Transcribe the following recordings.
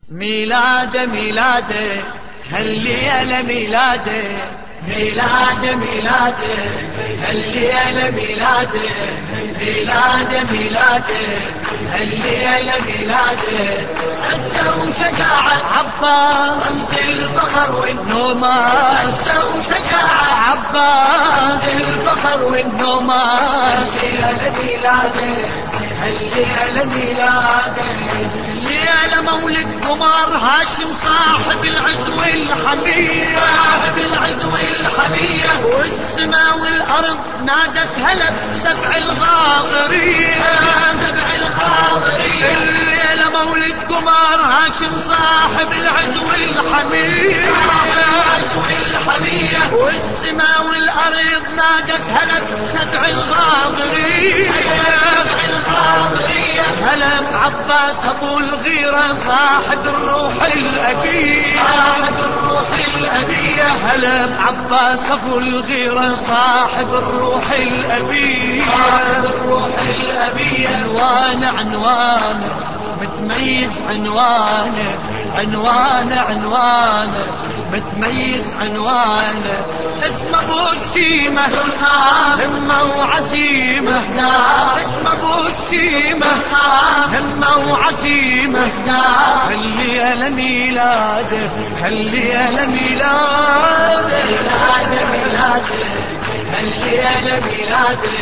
ميلاده ميلاده هالليلة ميلاده ميلاده ميلاده هالليلة ميلاده ميلاده ميلاده هالليلة ميلاده عزة وشجاعة عباس رمز الفخر والنوماس عزة وشجاعة عباس رمز الفخر والنوماس هالليلة ميلاده هالليلة ميلاده ليلة مولد قمر هاشم صاحب العز والحمية صاحب العز والحمية والسماء والأرض نادت هلا بسبع الغاضرية سبع الغاضرية الليلة مولد قمر هاشم صاحب العز والحمية صاحب العز والحمية والسماء والأرض نادت هلا بسبع الغاضرية سبع الغاضرية هلا بعباس أبو الغيرة صاحب الروح الأبية صاحب الروح الأبية هلا بعباس أبو الغيرة صاحب الروح الأبية صاحب الروح الأبية عنوانه عنوانه متميز عنوانه عنوانه عنوانه متميز عنوانه اسمه ابو السيمة همة وعزيمة اسمه ابو السيمة همة وعزيمة هالليلة ميلاده هالليلة ميلاده ميلاده ميلاده هالليلة ميلاده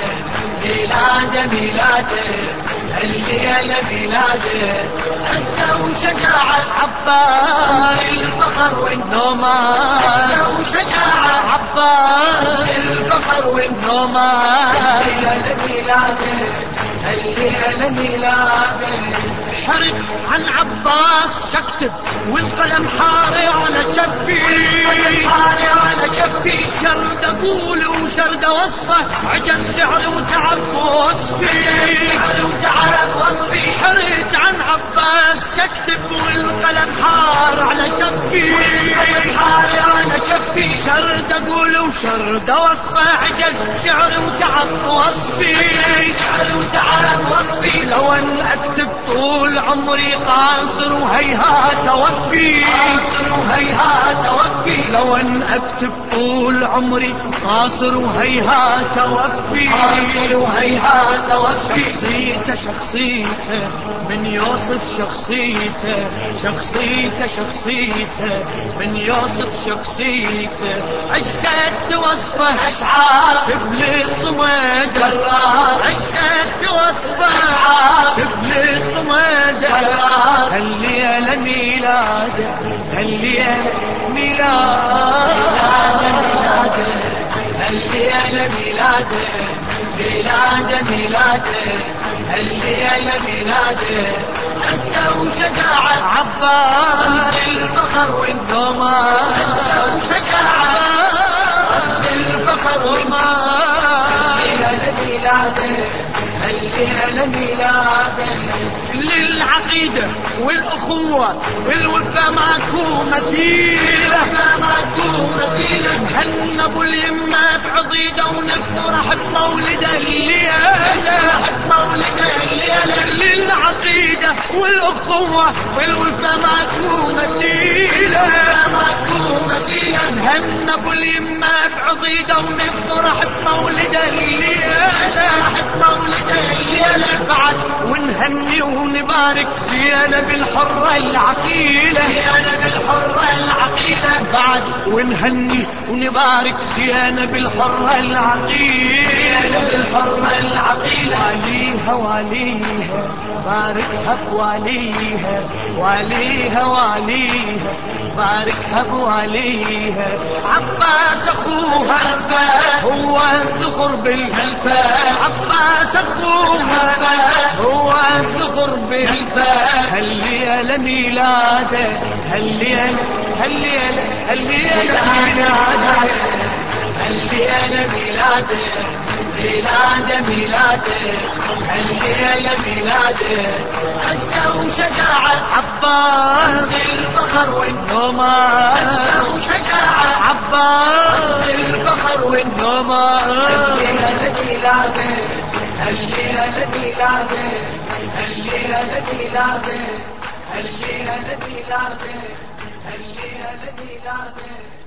ميلاده ميلاده هالليلة ميلاده عزة وشجاعة عباس الفخر والنوماس عزة وشجاعة عباس الفخر والنوماس هالليلة ميلاده هالليلة ميلاده حرد عن عباس شكتب والقلم حاري على شفي حاري على شفي شرد اقول وشرد وصفه عجز شعر وتعب وصفي شعر وتعب وصفي حرد عن عباس شكتب والقلم حار على شفي حاري على شفي شرد اقول وشرد وصفه عجز شعر وتعب وصفي شعر وتعب وصفي لو ان اكتب طول عمري قاصر وهيهات اوفي قاصر وهيهات اوفي لو ان اكتب طول عمري قاصر وهيهات اوفي قاصر وهيهات اوفي شخصيته شخصيته من يوصف شخصيته شخصيته شخصيته من يوصف شخصيته عشت وصفه اشعار شبل الصمد عشت وصفه اشعار شبل الصمد هالليلة ميلاده هالليلة ميلاده هالليلة ميلاده ميلاده ميلاده هالليلة ميلاده عزة وشجاعة عباس الفخر والنوماس عزة وشجاعة عباس الفخر والنوماس هالليلة ميلاده هالليلة ميلاده للعقيدة والأخوة والوفا ماكو مثيلة ماكو مثيلة هن أبو اليمة بعضيدة ونفرح بمولده الليلة بمولده الليلة للعقيدة والأخوة والوفا ماكو مثيلة ماكو مثيلة هن أبو اليمة بعضيدة ونفرح بمولده الليلة بمولده الليلة بعد ونهني ونبارك زينب الحرة العقيلة زينب الحرة العقيلة بعد ونهني ونبارك زينب الحرة العقيلة زينب الحرة العقيلة واليها واليها باركها بواليها واليها واليها باركها بواليها عباس اخوها هو الذخر بالهلفة عباس اخوها هو الذخر بالهلفة هالليلة ميلاده هالليلة هالليلة هالليلة ميلاده هالليلة ميلاده ميلاده ميلاده هالليلة ميلاده عزة وشجاعة عباس الفخر والنوماس عزة وشجاعة عباس الفخر والنوماس هالليلة ميلاده هالليلة ميلاده هالليلة ميلاده الليلة ميلاده الليلة ميلاده